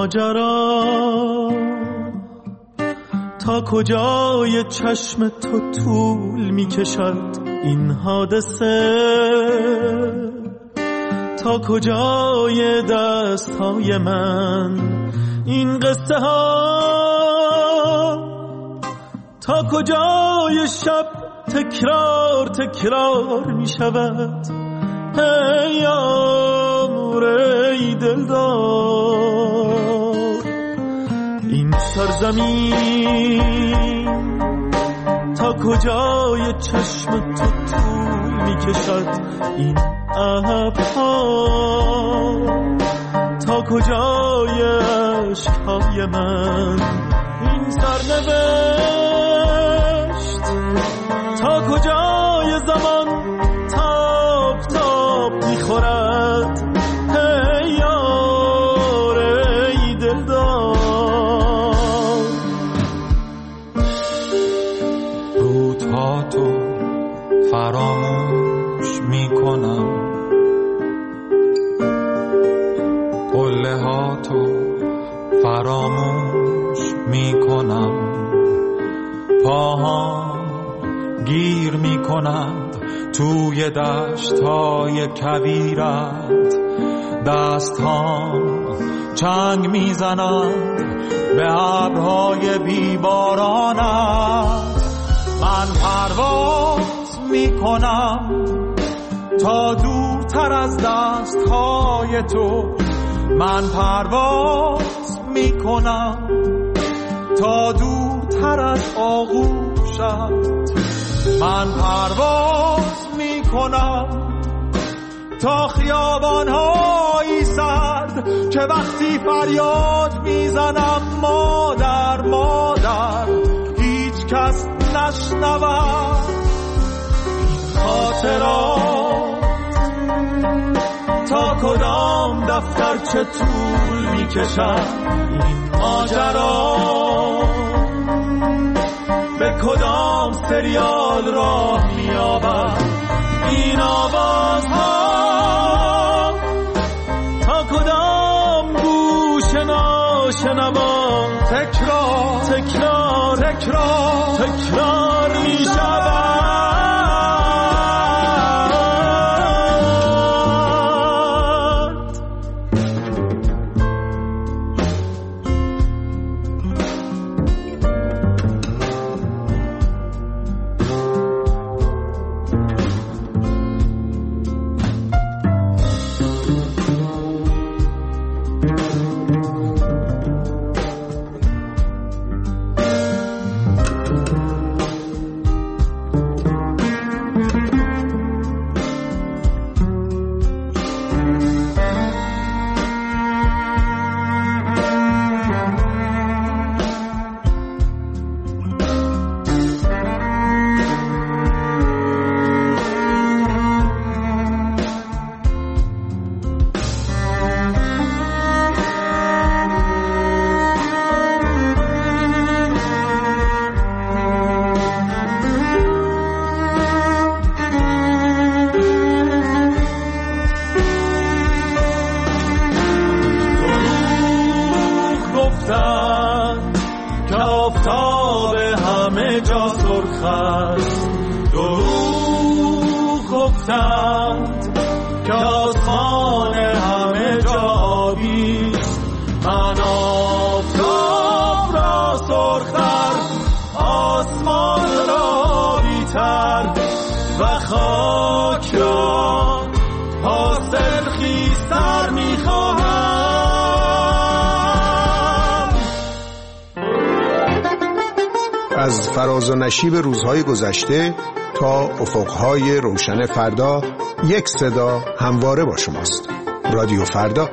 ماجرا تا کجای چشم تو طول می کشد این حادثه، تا کجای دستهای من این قصه ها، تا کجای شب تکرار تکرار می شود ای امور ای دلدار. این سرزمین تا کجای چشم تو طول می کشد این ابرها، تا کجای عشقهای من این سرنوشت، تا کجای زمان تاب تاب میخورد ای یار ای دلدار. روزهاتو فراموش میکنم، قله هاتو فراموش میکنم، پاهام گیر میکنند توی دشت‌های کویرت، دستهام چنگ میزنند به ابرهای بیبارانت. من پرواز میکنم تا دورتر از دستهای تو، من پرواز میکنم تا دورتر از آغوشت، من پرواز میکنم تا خیابان‌های سرد که وقتی فریاد میزنم مادر مادر هیچ کس نشنود این خاطرات، تا کدام دفتر چه طول میکشد این ماجرا، به کدام سریال راه میابد این آوازها، تا کدام گوش ناشنوا تکرار تکرار تکرار تکرار میشود. از فراز و نشیب روزهای گذشته تا افقهای روشن فردا، یک صدا همواره با شماست. رادیو فردا.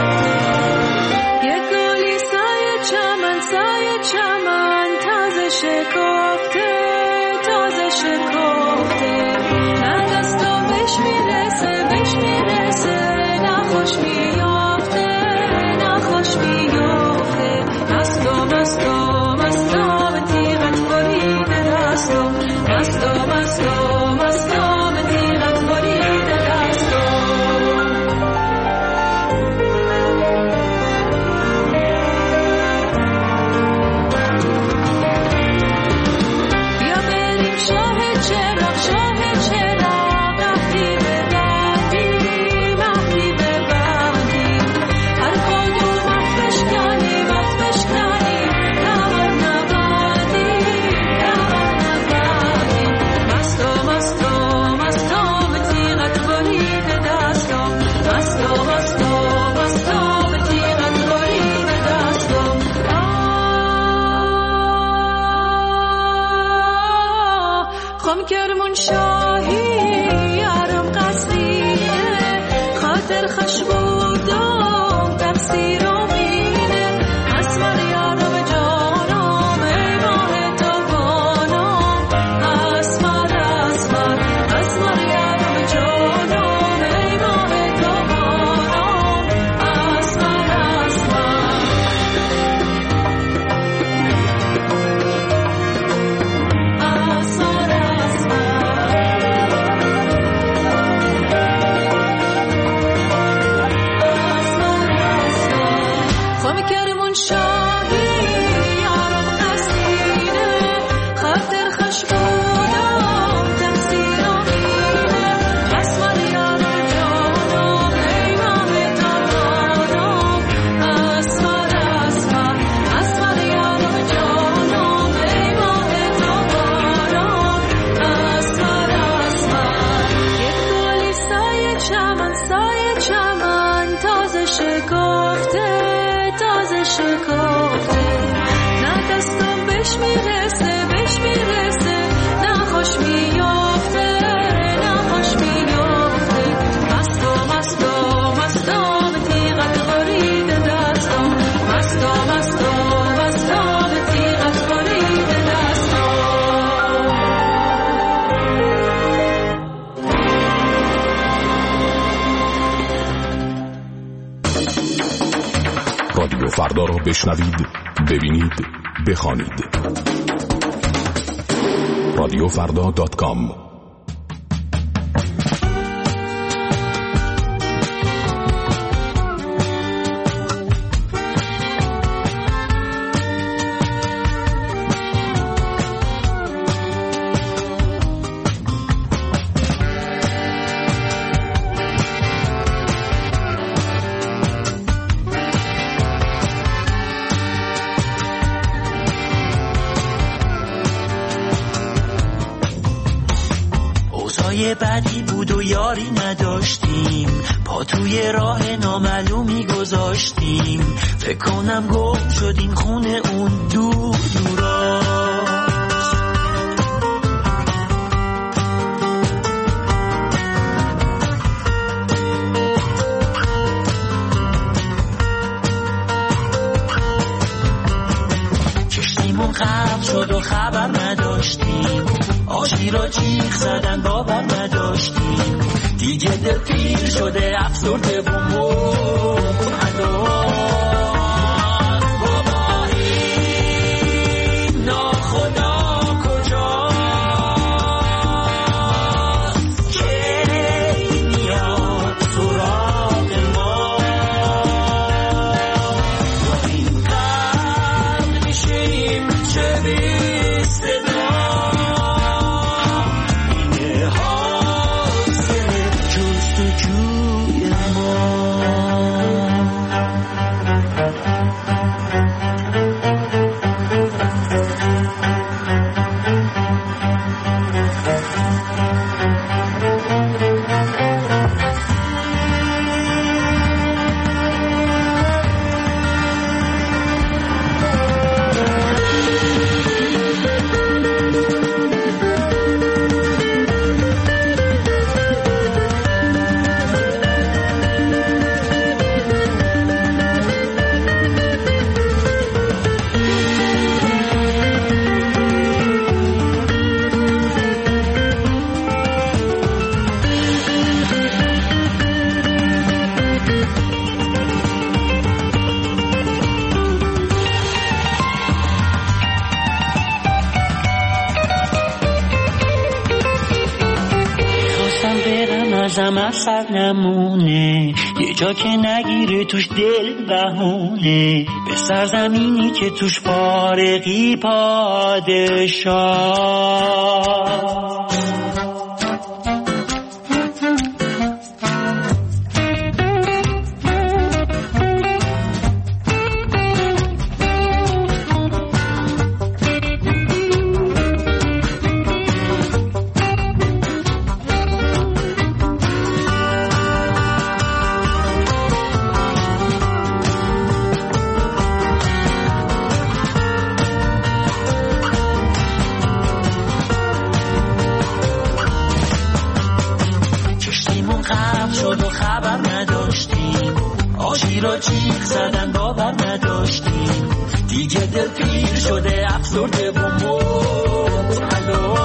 چمن تازه شاهی یارم قصریه خاطر خوش بودم تقصیر امینه اسمر یارم جانم ای ماه تابانم اسمر اسمر اسمر یارم جانم ای ماه تابانم اسمر اسمر رادیو فردا را بشنوید، ببینید، بخوانید. radiofrda.com بدی بود و یاری نداشتیم، پا توی راه نامعلومی گذاشتیم، فکر کنم گم شدیم خونه اون دور دورا. کشتیمون غرق شد و خبر نداشتیم، آشی را جیغ زدن باور نداشتیم، دیگه دل پیر شده افسرده و اثر نمونه، یه جا که نگیره توش دل بهونه، به سرزمینی که توش فارغی پادشاه. بازی را جیغ زدن باور نداشتیم، دیگه دل پیر شده افسرده و مبتلا.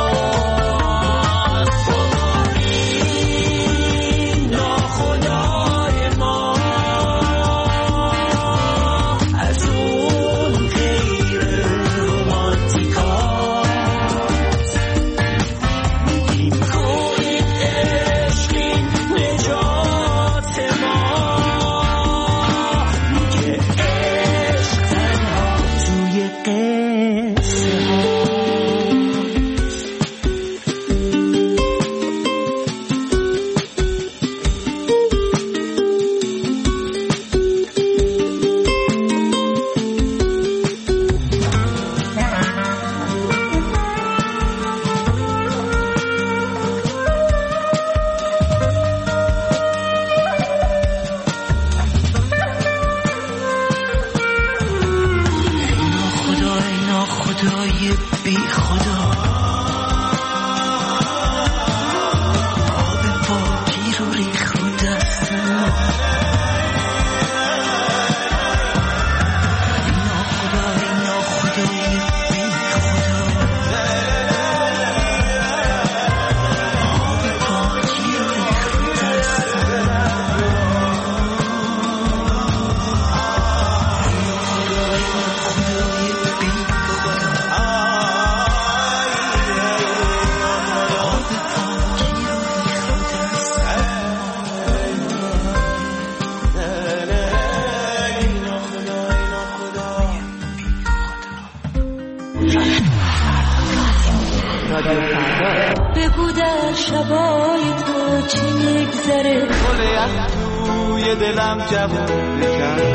بگو در شبای تو چی میگذره، گل از توی دلم جوونه کرد.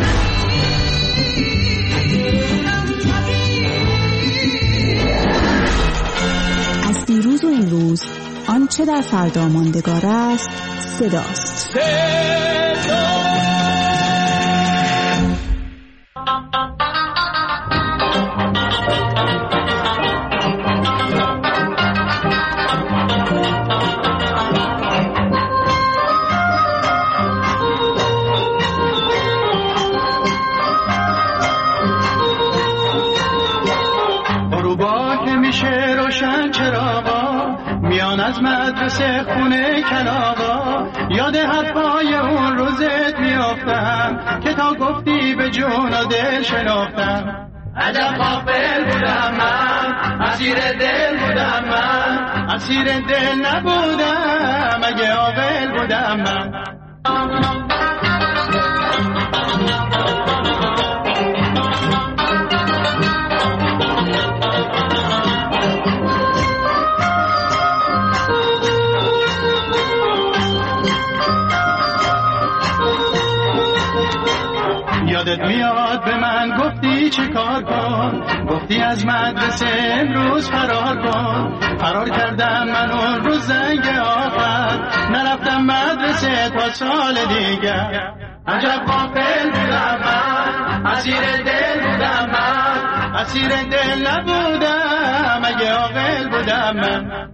از دیروز و امروز آنچه در فردا ماندگار است صداست. از مدرسه خونه کلاغا یاد حرفای اون روزت میافتم که تا گفتی به جون و دل شناختم. عجب غافل بودم من، اسیر دل بودم من، اسیر دل نبودم اگه عاقل بودم من. یادت میاد به من گفتی چه کار کن، گفتی از مدرسه امروز فرار کن. فرار کردم من اون روز زنگ آخر، نرفتم مدرسه تا سال دیگر. عجب غافل بودم من، اسیر دل بودم من، اسیر دل نبودم اگه عاقل بودم من.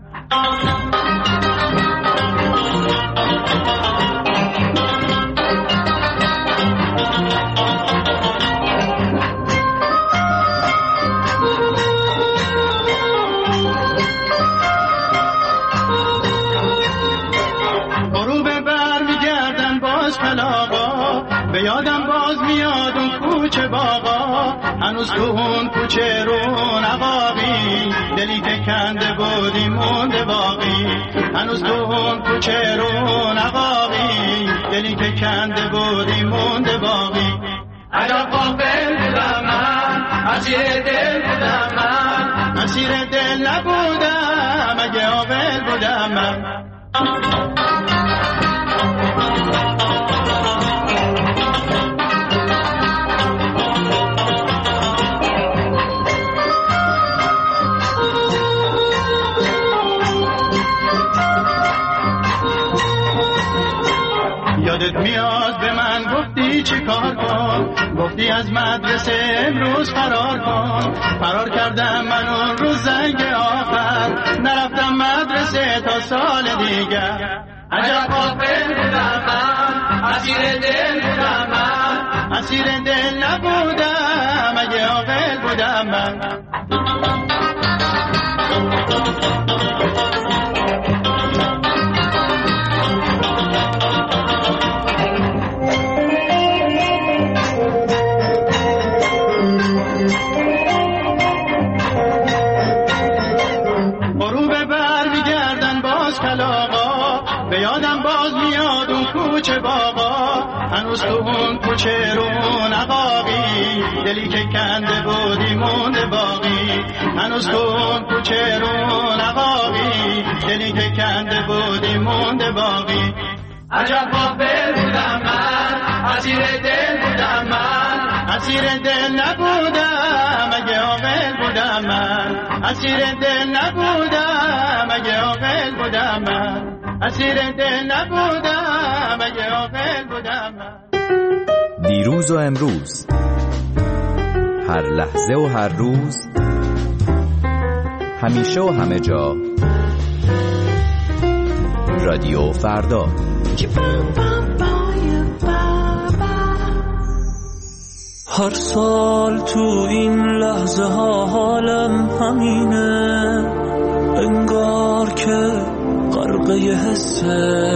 به یادم باز میاد اون کوچه باغا، هنوز تو اون کوچه رون عقابی، دلی که کنده بودی مونده باقی. هنوز تو اون کوچه رون عقابی، دلی که کنده بودی مونده باقی. عجب غافل بودم من، اسیر دل بودم من، اسیر دل نبودم اگه عاقل بودم من. یادت میاد به من گفتی چی کار کن، گفتی از مدرسه امروز فرار کن. فرار کردم من اون روز زنگ آخر، نرفتم مدرسه تا سال دیگر. عجب غافل بودم من، اسیر دل بودم من، اسیر دل نبودم اگه عاقل بودم من. کوچه باغا هنوز تو اون کوچه رو نقابی دلی که کنده بودی مونده باقی هنوز تو اون کوچه رو نقابی دلی که کنده بودی مونده باقی عجب غافل بودم من اسیر دل بودم من اسیر دل نبودم اگه عاقل بودم من اسیر دل نبودم اگه عاقل بودم من اسیر دل نبودم اگه عاقل بودم من. دیروز و امروز، هر لحظه و هر روز، همیشه و همه جا، رادیو فردا. هر سال تو این لحظه ها حالم همینه، انگار که غرقه حس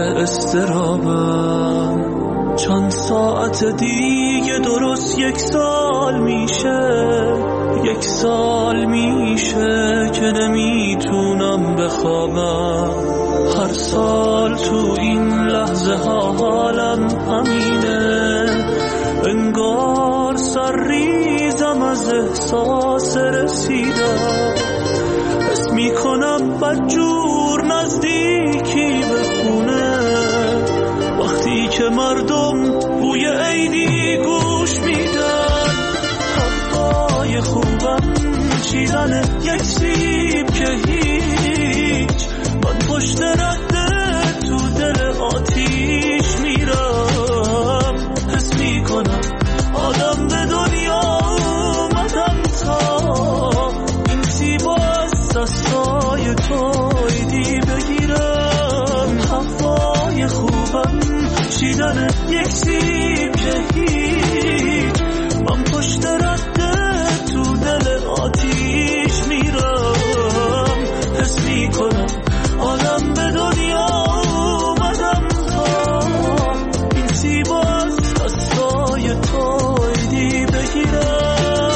استرابم. چند ساعت دیگه درست 1 سال میشه، 1 سال میشه که نمیتونم بخوابم. هر سال تو این لحظه ها حالم همینه، انگار سرریزم از احساس رسیدم. حس میکنم بدجور نزدیکی به خونه، وقتی که مردم بوی عیدی گوش میدن. هوای خوبم چیدن 1 سیب که هیچ، من پشت رده تو دل آتیش میرم. حس میکنم آدم به دنیا اومدم تا این سیب از دستای تو عیدی بگیرم. هوای خوبم چیدن 1 سیب که هیچ، من پشت رده تو دل آتیش میرم. حس میکنم آدم به دنیا اومدم تا این سیب از دستای تو عیدی بگیرم.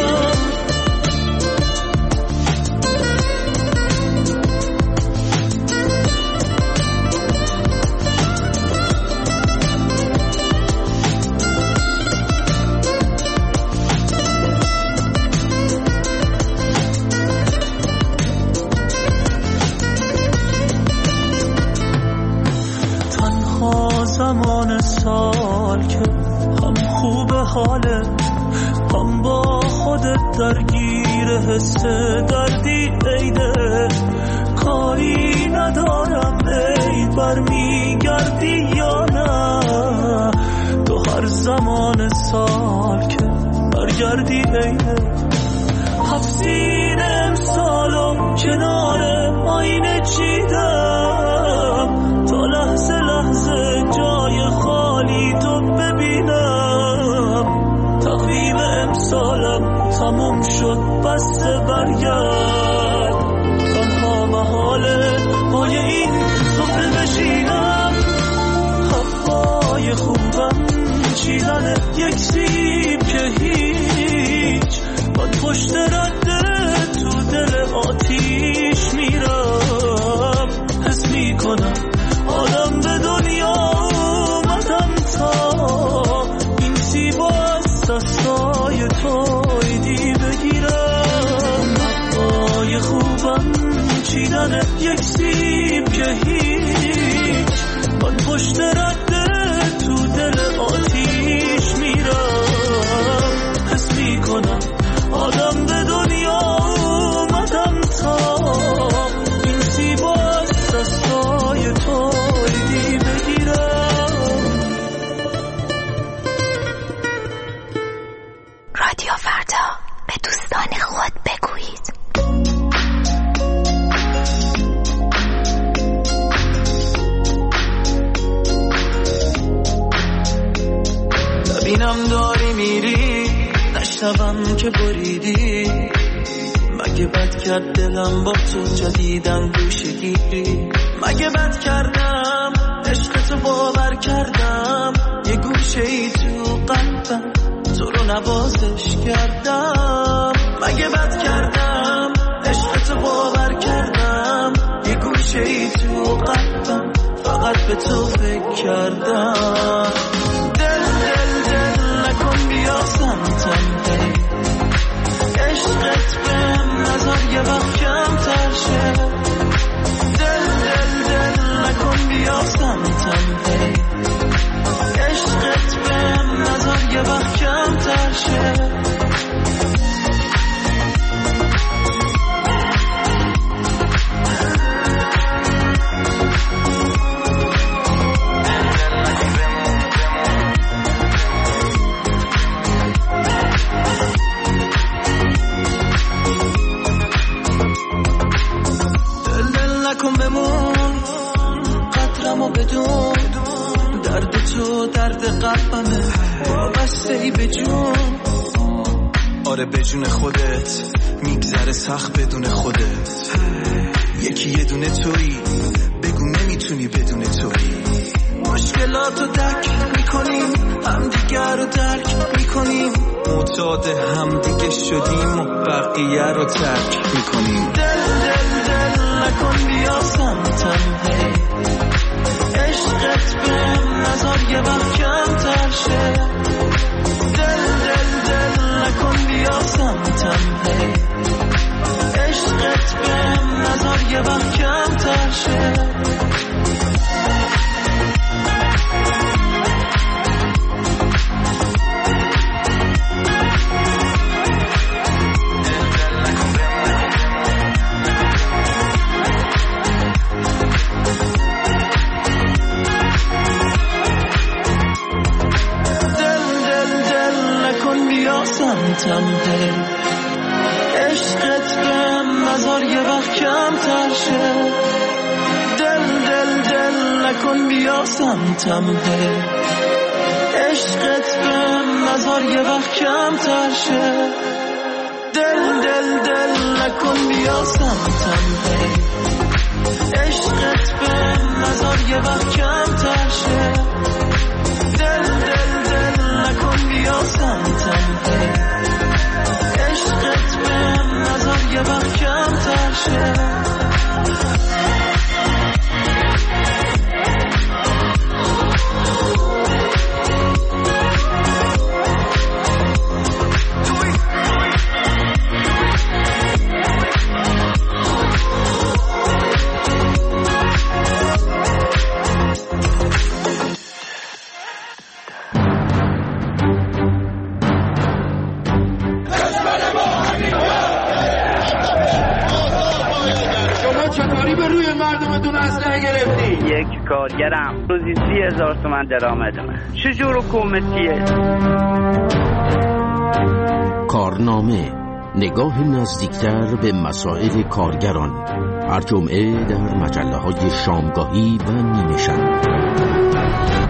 زمان سال که هم خوب حاله، هم با خودت درگیر حس دردی عیده. کاری ندارم عید برمیگردی یا نه، تو هر زمان سال که برگردی عیده. حفظین امسالم کنار آینه چیدم تا لحظه لحظه جای خالی تو ببینم. تقویم امسالم تموم شد بسته برگرد، تنها محاله پای این سفره بشینم. هوای خوبم چیدن 1 سیب که هیچ، من پشت رده تو دل آتیش میرم. حس میکنم آدم به دنیا اومدم تا این سیب از دستای تو عیدی بگیرم. هوای خوبم چیدن 1 سیب که هیچ، من پشت رده تو دل آتیش میرم. حس میکنم آدم به دنیا اومدم تا این سیب از دستای تو عیدی بگیرم. رادیو فردا، به دوستان خود بگویید. ببینم داری میری نشنوم که بریدی مگه بد کرد دلم با تو جدیدن گوشه گیری مگه بد کردم عشقتو باور کردم یه گوشه ای تو قلبم تو رو نوازش کردم مگه بد کردم عشقتو باور کردم یه گوشه ای تو قلبم فقط به تو فکر کردم دل دل دل نکن بیا سمتم عشقت بهم نذار یه وقت کمتر شه دل دل دل نکن بیا سمتم عشقت بهم نذار یه وقت کمتر شه کن بمون قدرمو بدون درد تو درد قلبمه وابسته ای به جون آره به جون خودت میگذره سخت بدون خودت یکی یه دونه تویی بگو نمیتونی بدون تویی مشکلاتو درک میکنیم همدیگر رو درک میکنیم معتاد همدیگه شدیم و بقیه رو ترک میکنیم دل دل دل نکن بیا سمتم عشقت بهم نذار یه وقت کمتر شه دل دل دل نکن بیا سمتم عشقت بهم نذار یه وقت کمتر شه عشقت بهم نذار یه وقت کمتر شه دل دل دل نکن بیا سمتم عشقت بهم نذار یه وقت کمتر شه دل دل دل نکن بیا سمتم عشقت بهم نذار یه وقت کمتر شه دل دل دل نکن بیا سمتم عشقت بهم نذار یه وقت کمتر شه یک کارگرم روزی 30,000 تومان درآمدمه چجور حکومتیه کارنامه نگاه نزدیکتر به مسائل کارگران هر جمعه در مجله‌های شامگاهی و نیمه شب